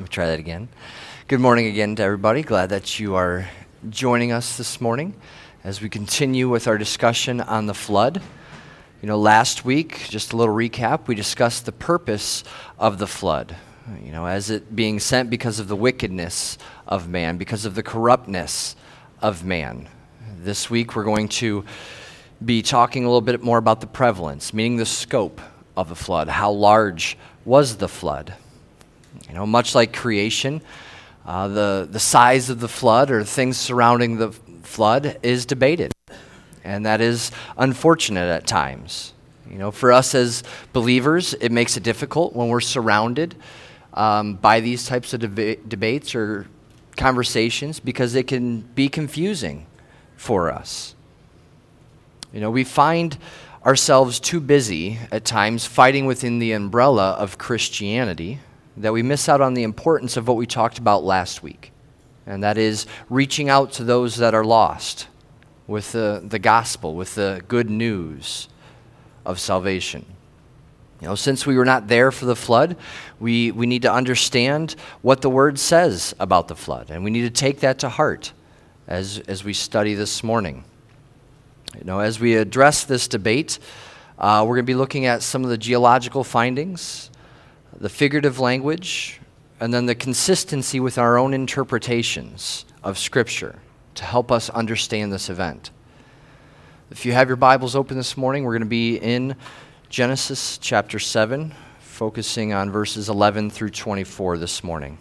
me try that again. Good morning again to everybody. Glad that you are joining us this morning as we continue with our discussion on the flood. You know, last week, just a little recap, we discussed the purpose of the flood. You know, as it being sent because of the wickedness of man, because of the corruptness of man. This week we're going to be talking a little bit more about the prevalence, meaning the scope of the flood. How large was the flood? You know, much like creation, the size of the flood or things surrounding the flood is debated. And that is unfortunate at times. You know, for us as believers, it makes it difficult when we're surrounded by these types of debates or conversations because it can be confusing for us. You know, we find ourselves too busy at times fighting within the umbrella of Christianity that we miss out on the importance of what we talked about last week, and that is reaching out to those that are lost with the gospel, with the good news of salvation. You know, since we were not there for the flood, we need to understand what the Word says about the flood, and we need to take that to heart as we study this morning. You know, as we address this debate, we're going to be looking at some of the geological findings, the figurative language, and then the consistency with our own interpretations of Scripture to help us understand this event. If you have your Bibles open this morning, we're going to be in Genesis chapter 7, focusing on verses 11 through 24 this morning.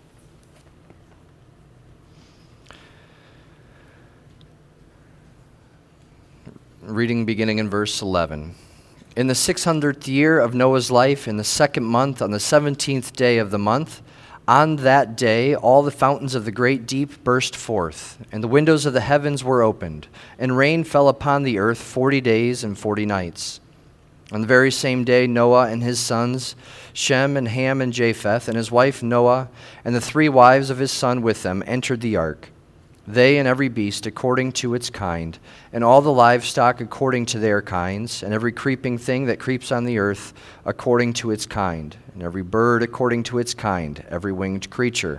Reading beginning in verse 11. In the 600th year of Noah's life, in the second month, on the 17th day of the month, on that day all the fountains of the great deep burst forth, and the windows of the heavens were opened, and rain fell upon the earth 40 days and 40 nights. On the very same day Noah and his sons, Shem and Ham and Japheth, and his wife Noah, and the 3 wives of his son with them, entered the ark. They and every beast according to its kind, and all the livestock according to their kinds, and every creeping thing that creeps on the earth according to its kind, and every bird according to its kind, every winged creature.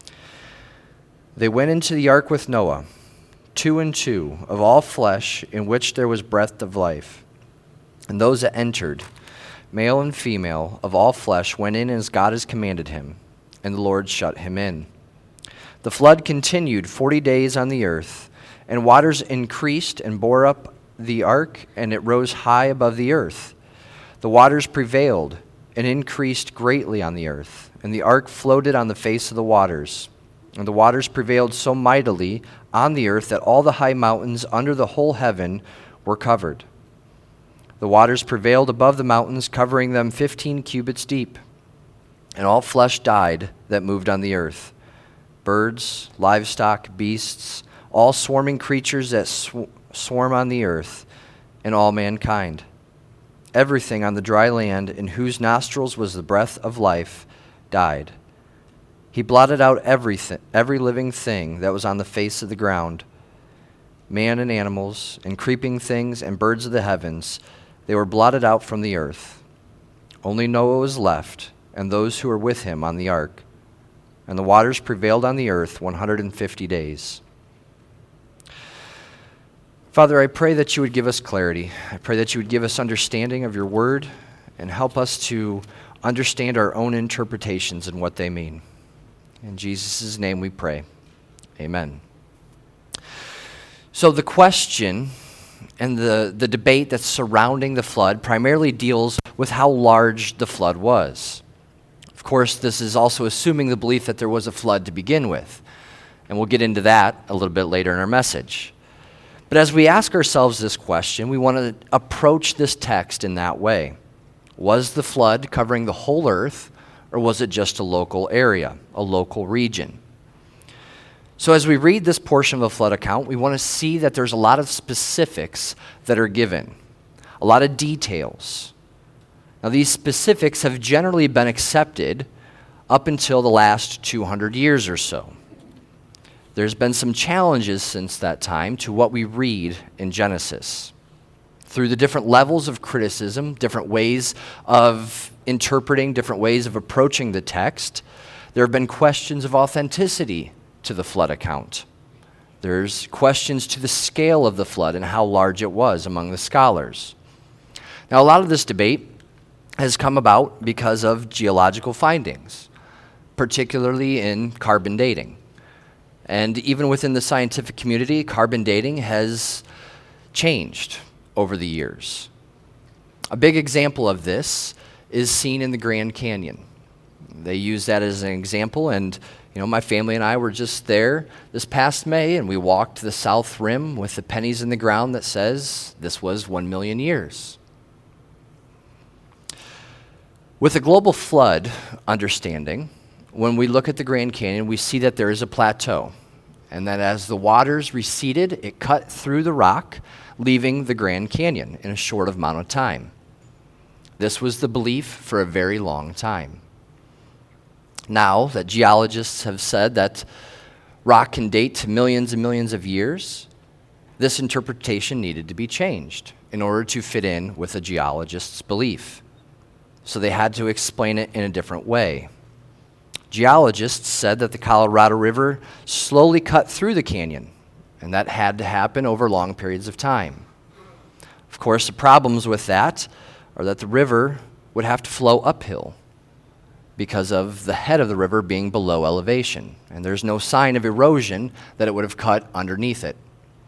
They went into the ark with Noah, 2 and 2, of all flesh in which there was breath of life. And those that entered, male and female, of all flesh, went in as God has commanded him, and the Lord shut him in. The flood continued 40 days on the earth, and waters increased and bore up the ark, and it rose high above the earth. The waters prevailed and increased greatly on the earth, and the ark floated on the face of the waters. And the waters prevailed so mightily on the earth that all the high mountains under the whole heaven were covered. The waters prevailed above the mountains, covering them 15 cubits deep. And all flesh died that moved on the earth, birds, livestock, beasts, all swarming creatures that swarm on the earth, and all mankind. Everything on the dry land in whose nostrils was the breath of life died. He blotted out every living thing that was on the face of the ground, man and animals, and creeping things and birds of the heavens. They were blotted out from the earth. Only Noah was left, and those who were with him on the ark. And the waters prevailed on the earth 150 days. Father, I pray that you would give us clarity. I pray that you would give us understanding of your word and help us to understand our own interpretations and what they mean. In Jesus' name we pray. Amen. So the question and the debate that's surrounding the flood primarily deals with how large the flood was. Of course, this is also assuming the belief that there was a flood to begin with, and we'll get into that a little bit later in our message. But as we ask ourselves this question, we want to approach this text in that way. Was the flood covering the whole earth, or was it just a local area, a local region? So as we read this portion of the flood account, we want to see that there's a lot of specifics that are given, a lot of details. Now, these specifics have generally been accepted up until the last 200 years or so. There's been some challenges since that time to what we read in Genesis. Through the different levels of criticism, different ways of interpreting, different ways of approaching the text, There have been questions of authenticity to the flood account. There's questions to the scale of the flood and how large it was among the scholars. Now, a lot of this debate has come about because of geological findings, particularly in carbon dating. And even within the scientific community, carbon dating has changed over the years. A big example of this is seen in the Grand Canyon. They use that as an example, and my family and I were just there this past May, and we walked the south rim with the pennies in the ground that says this was 1 million years. With the global flood understanding, when we look at the Grand Canyon, we see that there is a plateau, and that as the waters receded, it cut through the rock, leaving the Grand Canyon in a short amount of time. This was the belief for a very long time. Now that geologists have said that rock can date to millions and millions of years, this interpretation needed to be changed in order to fit in with a geologist's belief. So they had to explain it in a different way. Geologists said that the Colorado River slowly cut through the canyon, and that had to happen over long periods of time. Of course, the problems with that are that the river would have to flow uphill because of the head of the river being below elevation, and there's no sign of erosion that it would have cut underneath it.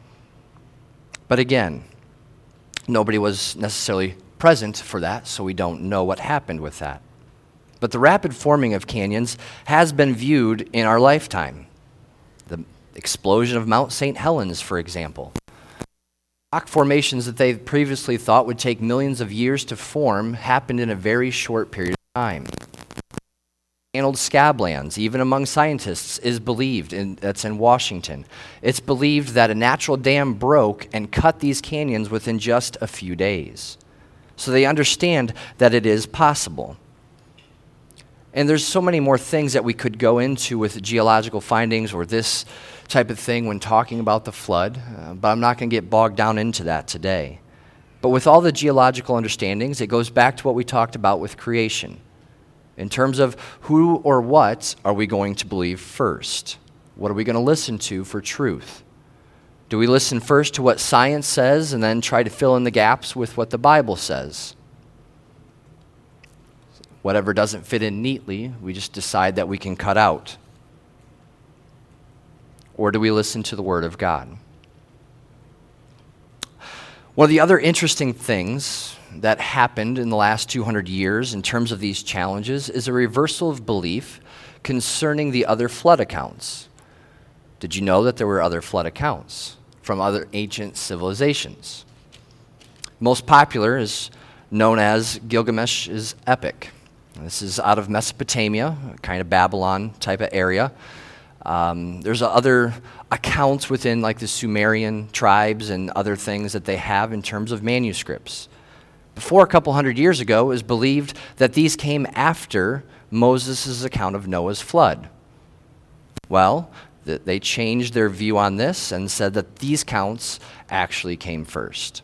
But again, nobody was necessarily present for that, so we don't know what happened with that. But the rapid forming of canyons has been viewed in our lifetime. The explosion of Mount St. Helens, for example. Rock formations that they previously thought would take millions of years to form happened in a very short period of time. Channeled scablands, even among scientists, is believed, that's in Washington. It's believed that a natural dam broke and cut these canyons within just a few days. So they understand that it is possible. And there's so many more things that we could go into with geological findings or this type of thing when talking about the flood, but I'm not going to get bogged down into that today. But with all the geological understandings, it goes back to what we talked about with creation. In terms of who or what are we going to believe first? What are we going to listen to for truth? Do we listen first to what science says and then try to fill in the gaps with what the Bible says? Whatever doesn't fit in neatly, we just decide that we can cut out. Or do we listen to the Word of God? One of the other interesting things that happened in the last 200 years in terms of these challenges is a reversal of belief concerning the other flood accounts. Did you know that there were other flood accounts from other ancient civilizations? Most popular is known as Gilgamesh's epic. This is out of Mesopotamia, kind of Babylon type of area. There's other accounts within like the Sumerian tribes and other things that they have in terms of manuscripts. Before a couple hundred years ago, it was believed that these came after Moses' account of Noah's flood. Well, they changed their view on this and said that these counts actually came first.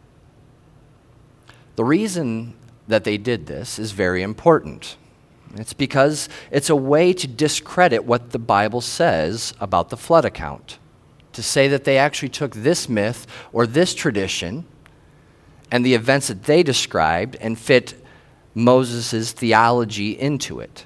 The reason that they did this is very important. It's because it's a way to discredit what the Bible says about the flood account. To say that they actually took this myth or this tradition and the events that they described and fit Moses' theology into it.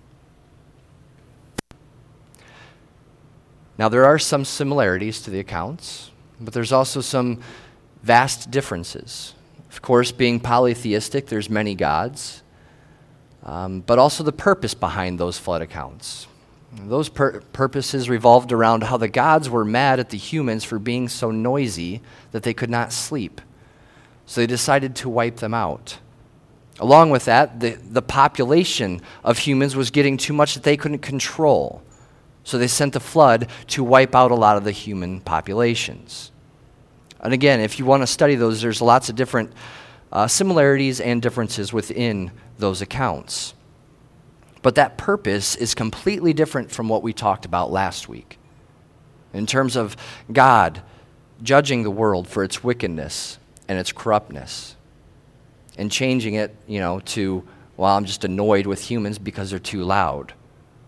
Now, there are some similarities to the accounts, but there's also some vast differences. Of course, being polytheistic, there's many gods, but also the purpose behind those flood accounts. Those purposes revolved around how the gods were mad at the humans for being so noisy that they could not sleep. So they decided to wipe them out. Along with that, the population of humans was getting too much that they couldn't control. So they sent the flood to wipe out a lot of the human populations. And again, if you want to study those, there's lots of different similarities and differences within those accounts. But that purpose is completely different from what we talked about last week. In terms of God judging the world for its wickedness and its corruptness, and changing it, to, well, I'm just annoyed with humans because they're too loud.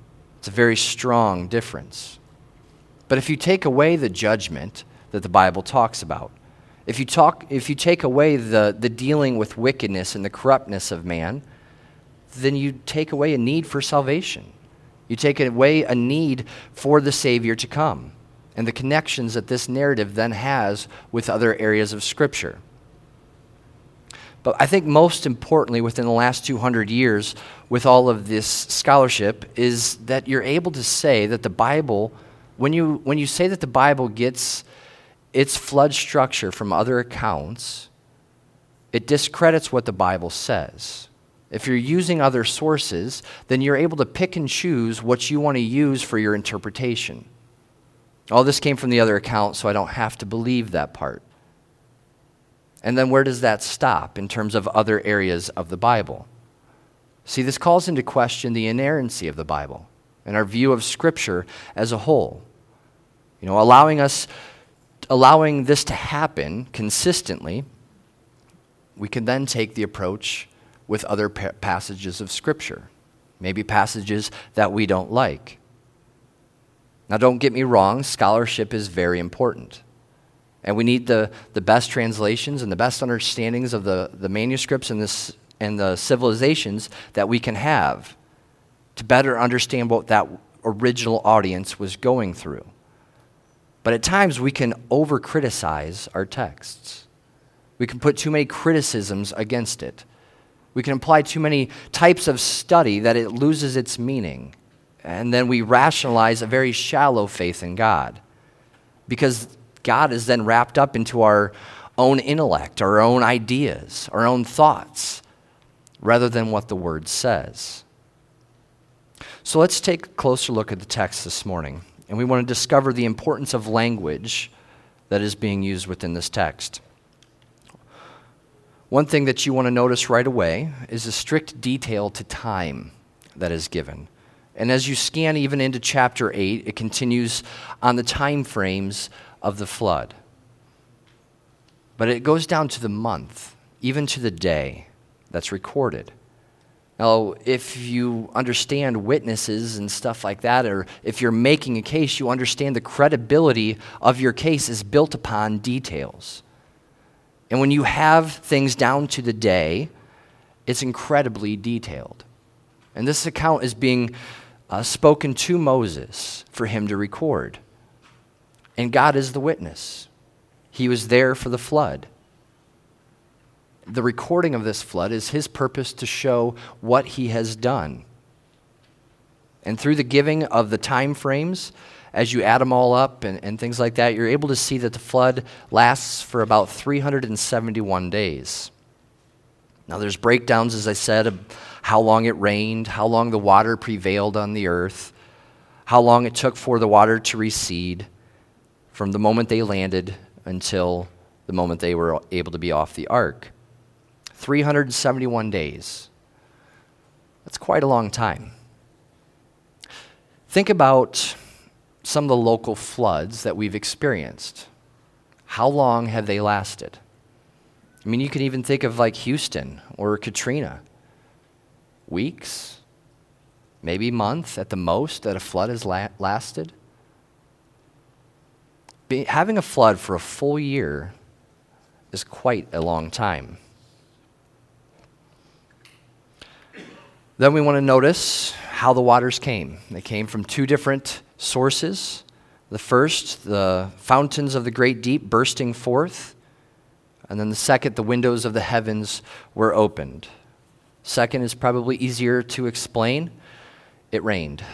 It's a very strong difference. But if you take away the judgment that the Bible talks about, if you take away the dealing with wickedness and the corruptness of man, then you take away a need for salvation. You take away a need for the Savior to come and the connections that this narrative then has with other areas of Scripture. But I think most importantly within the last 200 years with all of this scholarship is that you're able to say that the Bible, when you say that the Bible gets its flood structure from other accounts, it discredits what the Bible says. If you're using other sources, then you're able to pick and choose what you want to use for your interpretation. All this came from the other account, so I don't have to believe that part. And then where does that stop in terms of other areas of the Bible? See, this calls into question the inerrancy of the Bible and our view of Scripture as a whole. Allowing this to happen consistently, we can then take the approach with other passages of Scripture, maybe passages that we don't like. Now, don't get me wrong, scholarship is very important. And we need the best translations and the best understandings of the manuscripts and the civilizations that we can have to better understand what that original audience was going through. But at times we can over-criticize our texts. We can put too many criticisms against it. We can apply too many types of study that it loses its meaning. And then we rationalize a very shallow faith in God. Because God is then wrapped up into our own intellect, our own ideas, our own thoughts, rather than what the Word says. So let's take a closer look at the text this morning. And we want to discover the importance of language that is being used within this text. One thing that you want to notice right away is the strict detail to time that is given. And as you scan even into chapter 8, it continues on the time frames of the flood. But it goes down to the month, even to the day that's recorded. Now, if you understand witnesses and stuff like that, or if you're making a case, you understand the credibility of your case is built upon details. And when you have things down to the day, it's incredibly detailed. And this account is being spoken to Moses for him to record. And God is the witness. He was there for the flood. The recording of this flood is his purpose to show what he has done. And through the giving of the time frames, as you add them all up and things like that, you're able to see that the flood lasts for about 371 days. Now there's breakdowns, as I said, of how long it rained, how long the water prevailed on the earth, how long it took for the water to recede from the moment they landed until the moment they were able to be off the ark. 371 days. That's quite a long time. Think about some of the local floods that we've experienced. How long have they lasted? I mean, you can even think of like Houston or Katrina. Weeks, maybe months at the most that a flood has lasted. Having a flood for a full year is quite a long time. Then we want to notice how the waters came. They came from two different sources. The first, the fountains of the great deep bursting forth. And then the second, the windows of the heavens were opened. Second is probably easier to explain. It rained.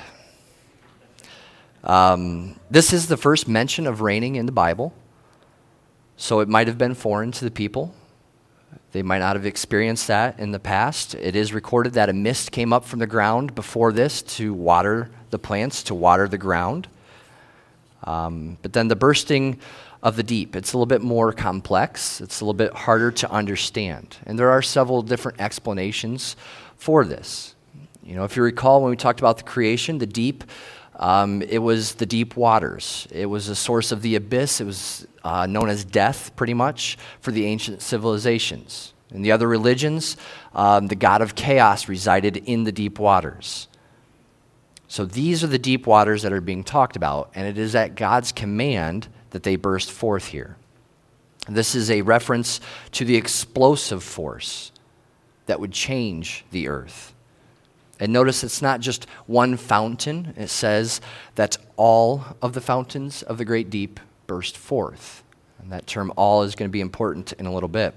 This is the first mention of raining in the Bible. So it might have been foreign to the people. They might not have experienced that in the past. It is recorded that a mist came up from the ground before this to water the plants, to water the ground. But then the bursting of the deep, it's a little bit more complex. It's a little bit harder to understand. And there are several different explanations for this. You know, if you recall when we talked about the creation, the deep, it was the deep waters. It was a source of the abyss. It was known as death, pretty much, for the ancient civilizations. In the other religions, the god of chaos resided in the deep waters. So these are the deep waters that are being talked about, and it is at God's command that they burst forth here. This is a reference to the explosive force that would change the earth. And notice it's not just one fountain. It says that all of the fountains of the great deep burst forth. And that term all is going to be important in a little bit.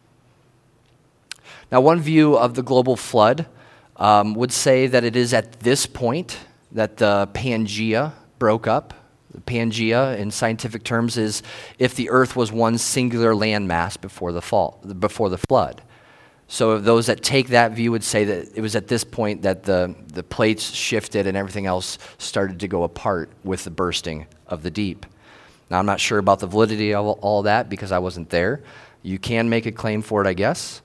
Now, one view of the global flood would say that it is at this point that the Pangea broke up. The Pangea, in scientific terms, is if the earth was one singular landmass before the flood. So those that take that view would say that it was at this point that the plates shifted and everything else started to go apart with the bursting of the deep. Now, I'm not sure about the validity of all that because I wasn't there. You can make a claim for it, I guess.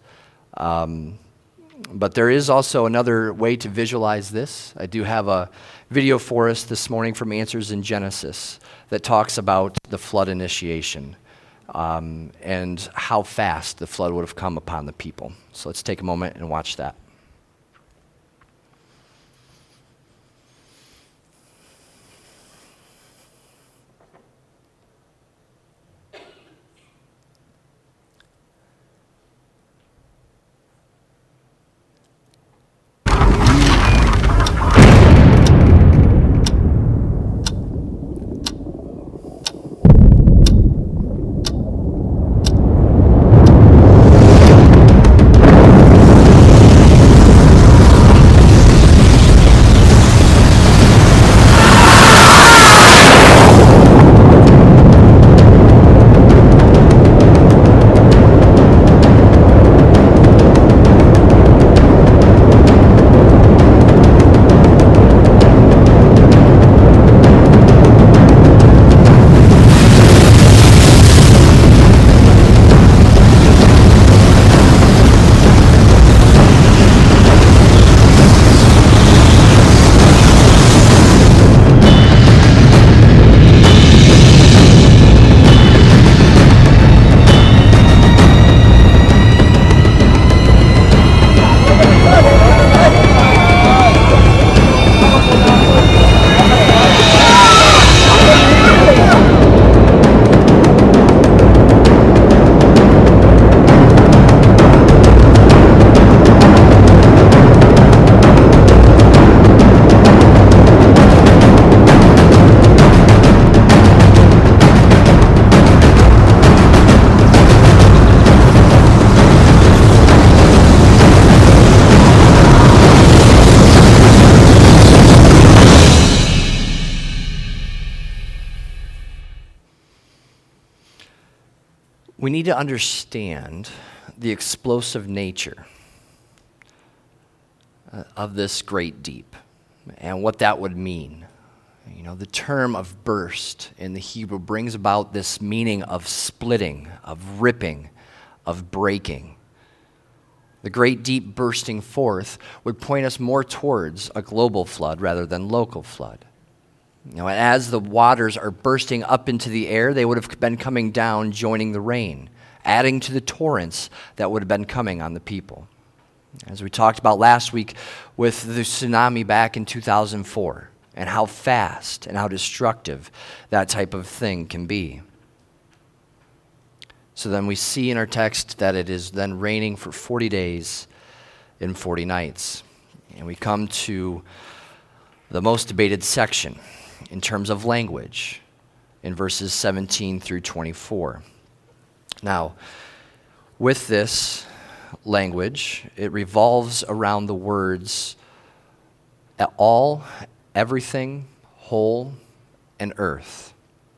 But there is also another way to visualize this. I do have a video for us this morning from Answers in Genesis that talks about the flood initiation. And how fast the flood would have come upon the people. So let's take a moment and watch that. We need to understand the explosive nature of this great deep and what that would mean. You know, the term of burst in the Hebrew brings about this meaning of splitting, of ripping, of breaking. The great deep bursting forth would point us more towards a global flood rather than local flood. You know, as the waters are bursting up into the air, they would have been coming down, joining the rain, adding to the torrents that would have been coming on the people. As we talked about last week with the tsunami back in 2004, and how fast and how destructive that type of thing can be. So then we see in our text that it is then raining for 40 days and 40 nights. And we come to the most debated section in terms of language in verses 17 through 24. Now, with this language, it revolves around the words all, everything, whole, and earth.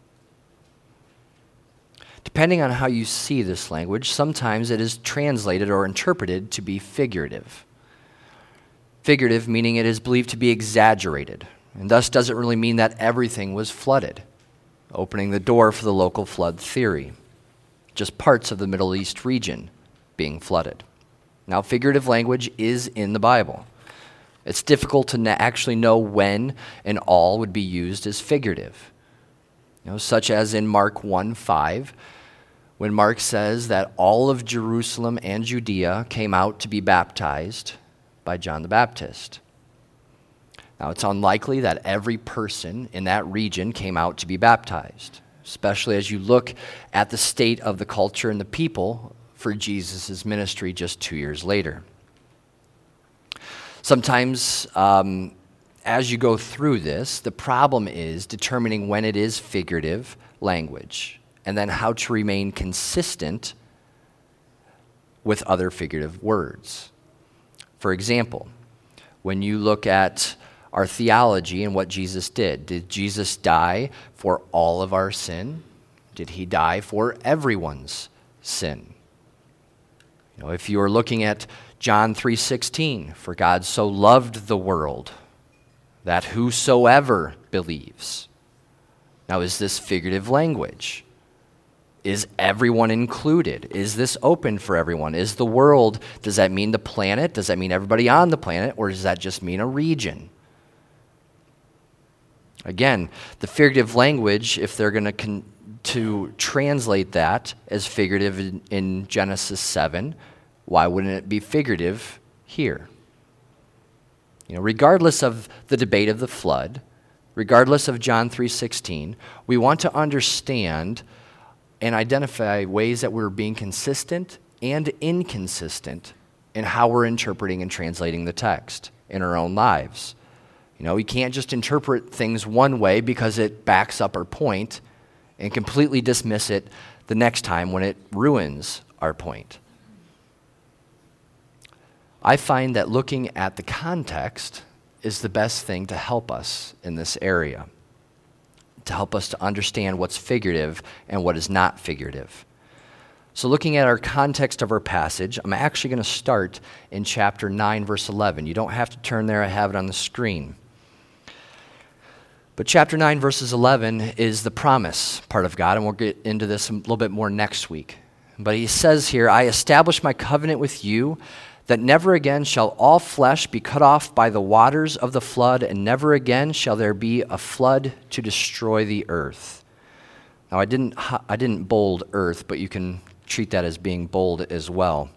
Depending on how you see this language, sometimes it is translated or interpreted to be figurative. Figurative meaning it is believed to be exaggerated, and thus doesn't really mean that everything was flooded, opening the door for the local flood theory. Just parts of the Middle East region being flooded. Now, figurative language is in the Bible. It's difficult to actually know when and all would be used as figurative. You know, such as in Mark 1:5, when Mark says that all of Jerusalem and Judea came out to be baptized by John the Baptist. Now, it's unlikely that every person in that region came out to be baptized, especially as you look at the state of the culture and the people for Jesus' ministry just 2 years later. Sometimes, as you go through this, the problem is determining when it is figurative language and then how to remain consistent with other figurative words. For example, when you look at our theology and what Jesus did Jesus die for all of our sin? Did he die for everyone's sin? If you are looking at John 3:16, for God so loved the world that whosoever believes. Now, is this figurative language? Is everyone included? Is this open for everyone? Is the world, does that mean the planet? Does that mean everybody on the planet? Or does that just mean a region? Again, the figurative language, if they're going to translate that as figurative in Genesis 7, why wouldn't it be figurative here? Regardless of the debate of the flood, regardless of John 3:16, we want to understand and identify ways that we're being consistent and inconsistent in how we're interpreting and translating the text in our own lives. We can't just interpret things one way because it backs up our point and completely dismiss it the next time when it ruins our point. I find that looking at the context is the best thing to help us in this area, to help us to understand what's figurative and what is not figurative. So looking at our context of our passage, I'm actually going to start in chapter 9, verse 11. You don't have to turn there, I have it on the screen. But chapter 9, verses 11 is the promise part of God, and we'll get into this a little bit more next week. But he says here, I establish my covenant with you, that never again shall all flesh be cut off by the waters of the flood, and never again shall there be a flood to destroy the earth. Now, I didn't bold earth, but you can treat that as being bold as well.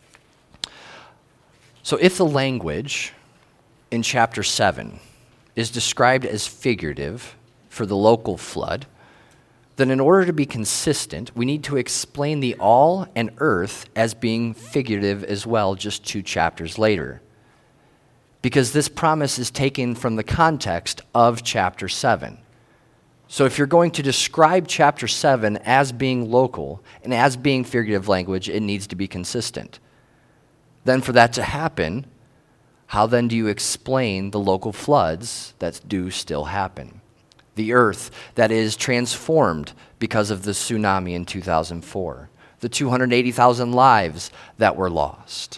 So if the language in chapter 7 is described as figurative for the local flood, then in order to be consistent, we need to explain the all and earth as being figurative as well just 2 chapters later. Because this promise is taken from the context of chapter 7. So if you're going to describe chapter 7 as being local and as being figurative language, it needs to be consistent. Then for that to happen, how then do you explain the local floods that do still happen? The earth that is transformed because of the tsunami in 2004. The 280,000 lives that were lost.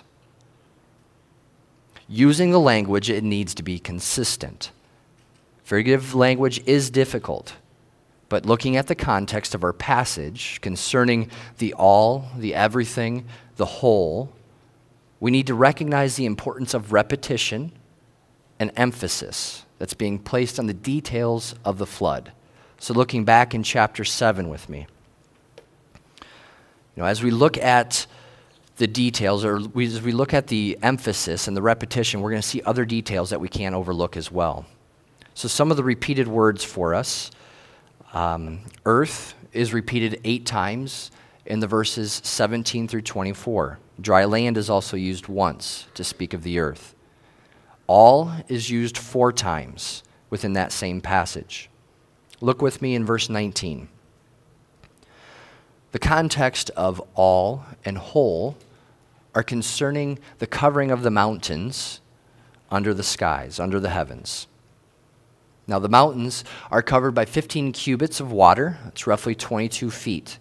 Using the language, it needs to be consistent. Figurative language is difficult, but looking at the context of our passage concerning the all, the everything, the whole, we need to recognize the importance of repetition and emphasis that's being placed on the details of the flood. So looking back in chapter 7 with me. As we look at the details, or as we look at the emphasis and the repetition, we're going to see other details that we can't overlook as well. So some of the repeated words for us, earth is repeated 8 times in the verses 17 through 24. Dry land is also used once to speak of the earth. All is used 4 times within that same passage. Look with me in verse 19. The context of all and whole are concerning the covering of the mountains under the skies, under the heavens. Now the mountains are covered by 15 cubits of water. That's roughly 22 feet.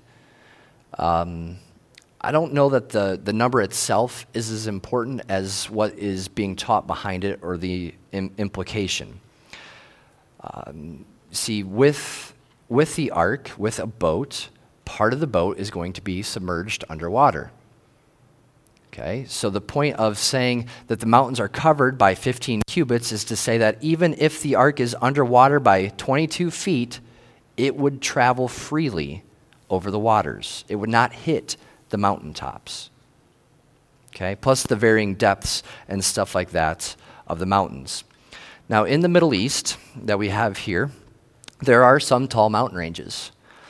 I don't know that the number itself is as important as what is being taught behind it or the implication. See, with the ark, with a boat, part of the boat is going to be submerged underwater. Okay, so the point of saying that the mountains are covered by 15 cubits is to say that even if the ark is underwater by 22 feet, it would travel freely over the waters. It would not hit the mountaintops. Okay, plus the varying depths and stuff like that of the mountains. Now, in the Middle East that we have here, there are some tall mountain ranges.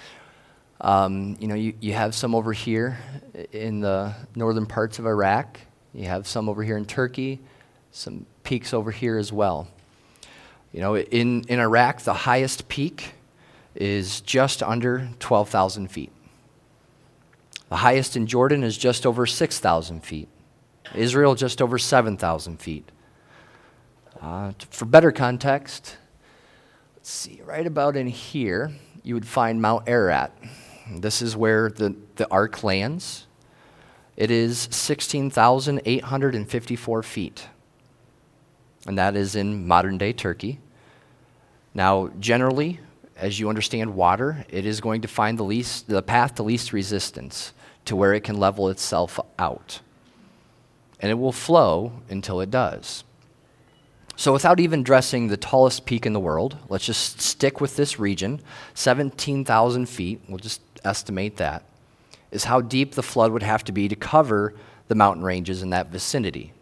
You have some over here in the northern parts of Iraq. You have some over here in Turkey, some peaks over here as well. In Iraq, the highest peak is just under 12,000 feet. The highest in Jordan is just over 6,000 feet. Israel, just over 7,000 feet. For better context, let's see, right about in here, you would find Mount Ararat. This is where the ark lands. It is 16,854 feet, and that is in modern-day Turkey. Now, generally, as you understand water, it is going to find the path to least resistance to where it can level itself out. And it will flow until it does. So without even addressing the tallest peak in the world, let's just stick with this region, 17,000 feet, we'll just estimate that, is how deep the flood would have to be to cover the mountain ranges in that vicinity.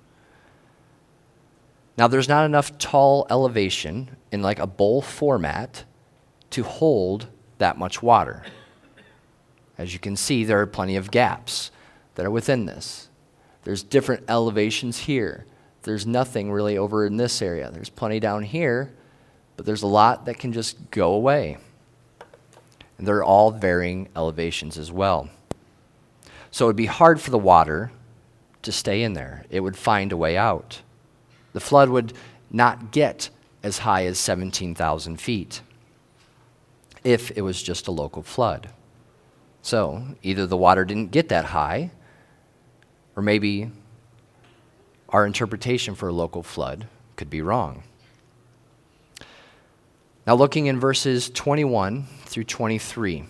Now, there's not enough tall elevation in like a bowl format to hold that much water. As you can see, there are plenty of gaps that are within this. There's different elevations here. There's nothing really over in this area. There's plenty down here, but there's a lot that can just go away. And they're all varying elevations as well. So it would be hard for the water to stay in there. It would find a way out. The flood would not get as high as 17,000 feet if it was just a local flood. So either the water didn't get that high, or maybe our interpretation for a local flood could be wrong. Now, looking in verses 21 through 23.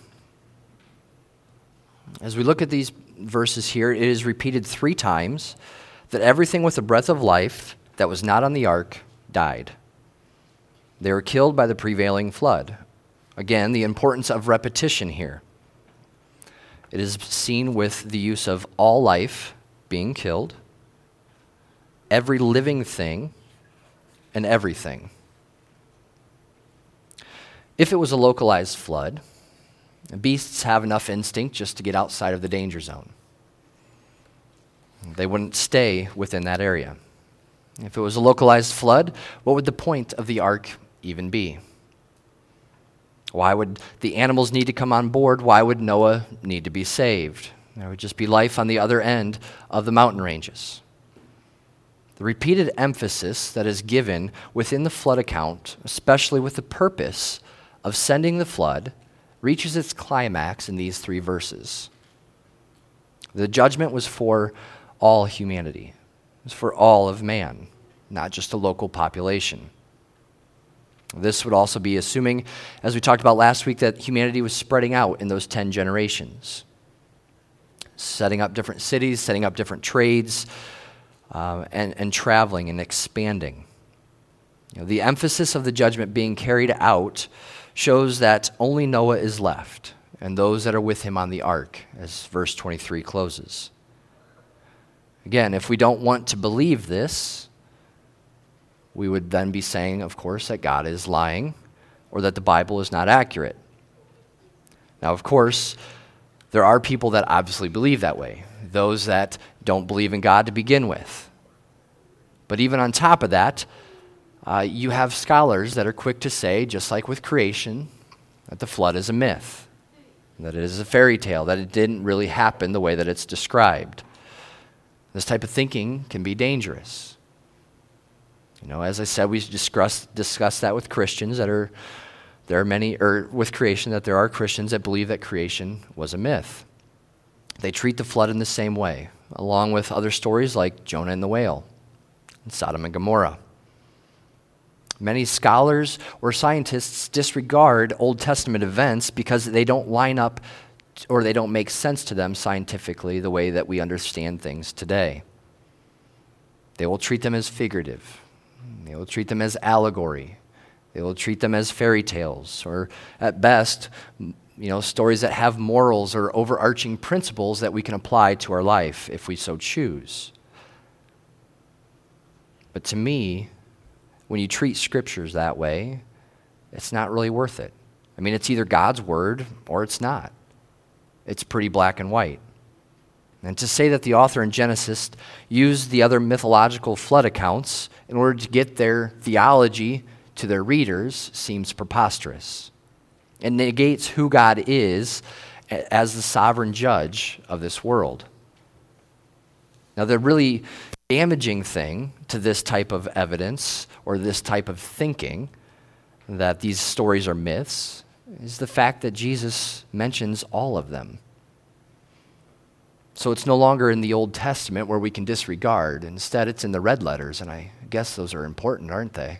As we look at these verses here, it is repeated 3 times that everything with a breath of life that was not on the ark died. They were killed by the prevailing flood. Again, the importance of repetition here. It is seen with the use of all life being killed, every living thing, and everything. If it was a localized flood, beasts have enough instinct just to get outside of the danger zone. They wouldn't stay within that area. If it was a localized flood, what would the point of the ark even be? Why would the animals need to come on board? Why would Noah need to be saved? There would just be life on the other end of the mountain ranges. The repeated emphasis that is given within the flood account, especially with the purpose of sending the flood, reaches its climax in these 3 verses. The judgment was for all humanity. It was for all of man, not just a local population. This would also be assuming, as we talked about last week, that humanity was spreading out in those 10 generations, setting up different cities, setting up different trades, and traveling and expanding. The emphasis of the judgment being carried out shows that only Noah is left, and those that are with him on the ark, as verse 23 closes. Again, if we don't want to believe this, we would then be saying, of course, that God is lying or that the Bible is not accurate. Now, of course, there are people that obviously believe that way, those that don't believe in God to begin with. But even on top of that, you have scholars that are quick to say, just like with creation, that the flood is a myth, that it is a fairy tale, that it didn't really happen the way that it's described. This type of thinking can be dangerous. As I said, we discussed that with Christians there are many, or with creation, that there are Christians that believe that creation was a myth. They treat the flood in the same way, along with other stories like Jonah and the whale, and Sodom and Gomorrah. Many scholars or scientists disregard Old Testament events because they don't line up or they don't make sense to them scientifically the way that we understand things today. They will treat them as figurative. They will treat them as allegory. They will treat them as fairy tales, or at best, stories that have morals or overarching principles that we can apply to our life if we so choose. But to me, when you treat scriptures that way, it's not really worth it. I mean, it's either God's word or it's not. It's pretty black and white. And to say that the author in Genesis used the other mythological flood accounts in order to get their theology to their readers seems preposterous. It negates who God is as the sovereign judge of this world. Now, the really damaging thing to this type of evidence or this type of thinking that these stories are myths is the fact that Jesus mentions all of them. So it's no longer in the Old Testament where we can disregard. Instead, it's in the red letters, and I guess those are important, aren't they?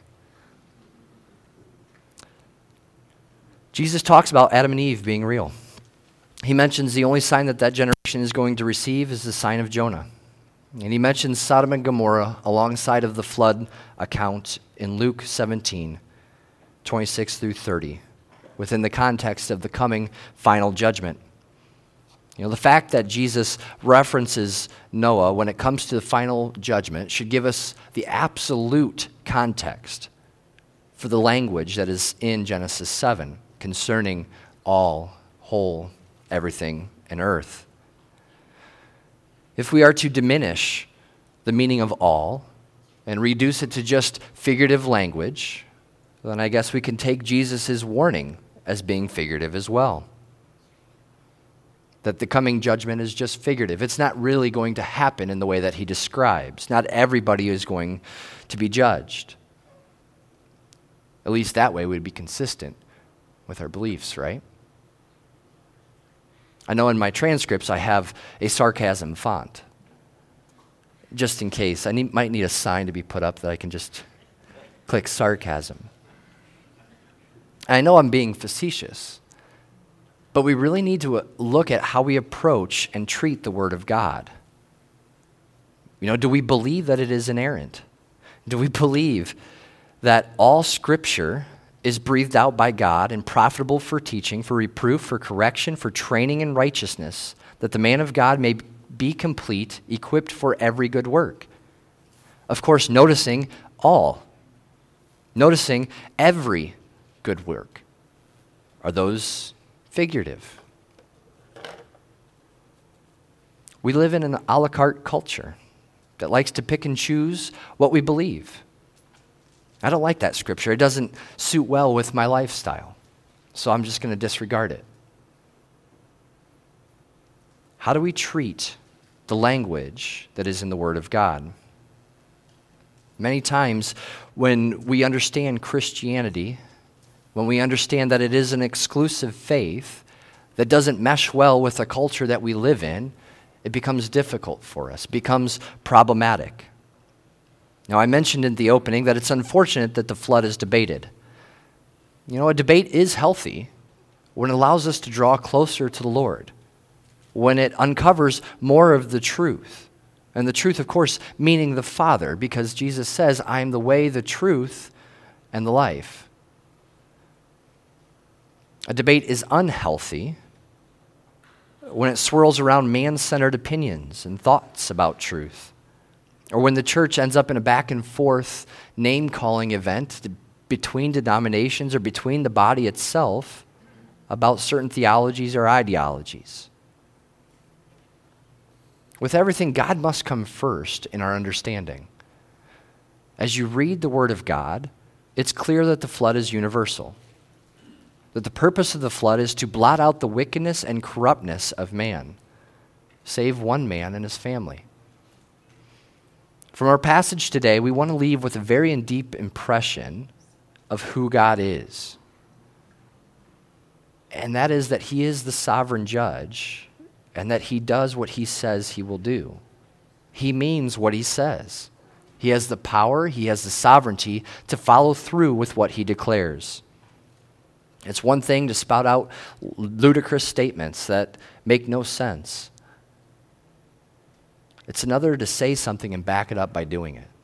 Jesus talks about Adam and Eve being real. He mentions the only sign that that generation is going to receive is the sign of Jonah. And he mentions Sodom and Gomorrah alongside of the flood account in Luke 17, 26 through 30, within the context of the coming final judgment. You know, the fact that Jesus references Noah when it comes to the final judgment should give us the absolute context for the language that is in Genesis 7 concerning all, whole, everything, and earth. If we are to diminish the meaning of all and reduce it to just figurative language, then I guess we can take Jesus' warning as being figurative as well. That the coming judgment is just figurative. It's not really going to happen in the way that he describes. Not everybody is going to be judged. At least that way we'd be consistent with our beliefs, right? I know in my transcripts I have a sarcasm font. Just in case. I might need a sign to be put up that I can just click sarcasm. I know I'm being facetious, but we really need to look at how we approach and treat the Word of God. You know, do we believe that it is inerrant? Do we believe that all Scripture is breathed out by God and profitable for teaching, for reproof, for correction, for training in righteousness, that the man of God may be complete, equipped for every good work? Of course, noticing every good work. Are those figurative? We live in an a la carte culture that likes to pick and choose what we believe. I don't like that scripture. It doesn't suit well with my lifestyle, so I'm just going to disregard it. How do we treat the language that is in the Word of God? Many times when we understand Christianity, when we understand that it is an exclusive faith that doesn't mesh well with the culture that we live in, it becomes difficult for us, becomes problematic. Now, I mentioned in the opening that it's unfortunate that the flood is debated. You know, a debate is healthy when it allows us to draw closer to the Lord, when it uncovers more of the truth. And the truth, of course, meaning the Father, because Jesus says, I am the way, the truth, and the life. A debate is unhealthy when it swirls around man-centered opinions and thoughts about truth, or when the church ends up in a back-and-forth name-calling event between denominations or between the body itself about certain theologies or ideologies. With everything, God must come first in our understanding. As you read the Word of God, it's clear that the flood is universal, that the purpose of the flood is to blot out the wickedness and corruptness of man, save one man and his family. From our passage today, we want to leave with a very deep impression of who God is. And that is that he is the sovereign judge and that he does what he says he will do. He means what he says. He has the power, he has the sovereignty to follow through with what he declares. It's one thing to spout out ludicrous statements that make no sense. It's another to say something and back it up by doing it.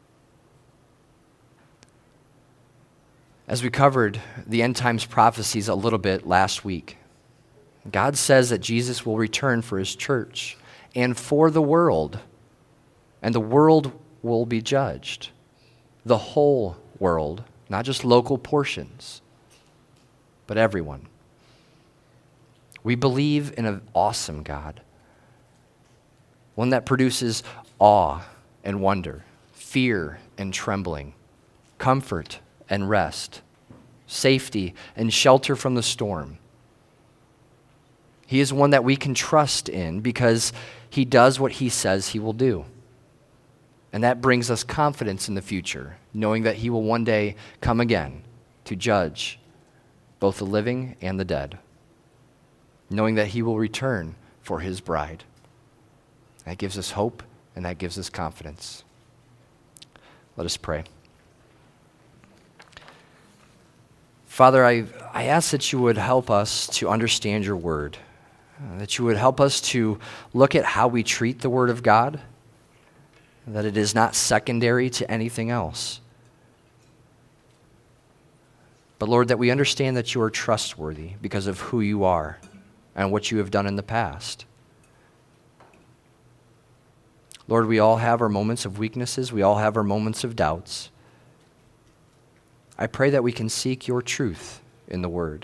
As we covered the end times prophecies a little bit last week, God says that Jesus will return for his church and for the world, and the world will be judged. The whole world, not just local portions, but everyone. We believe in an awesome God, one that produces awe and wonder, fear and trembling, comfort and rest, safety and shelter from the storm. He is one that we can trust in because he does what he says he will do. And that brings us confidence in the future, knowing that he will one day come again to judge both the living and the dead, knowing that he will return for his bride. That gives us hope and that gives us confidence. Let us pray. Father, I ask that you would help us to understand your word, that you would help us to look at how we treat the word of God, that it is not secondary to anything else. But Lord, that we understand that you are trustworthy because of who you are and what you have done in the past. Lord, we all have our moments of weaknesses. We all have our moments of doubts. I pray that we can seek your truth in the word.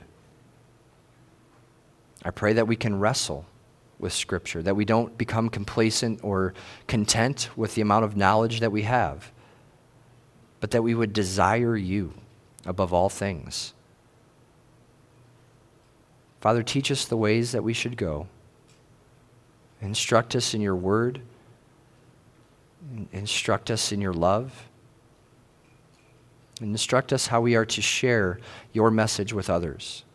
I pray that we can wrestle with Scripture, that we don't become complacent or content with the amount of knowledge that we have, but that we would desire you above all things. Father, teach us the ways that we should go. Instruct us in your word. Instruct us in your love. And instruct us how we are to share your message with others.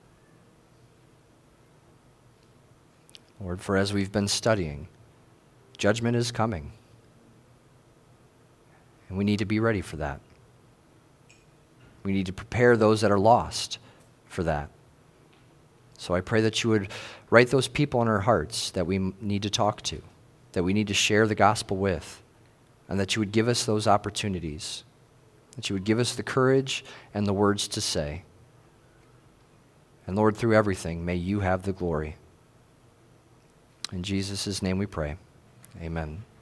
Lord, for as we've been studying, judgment is coming. And we need to be ready for that. We need to prepare those that are lost for that. So I pray that you would write those people in our hearts that we need to talk to, that we need to share the gospel with, and that you would give us those opportunities, that you would give us the courage and the words to say. And Lord, through everything, may you have the glory. In Jesus' name we pray. Amen.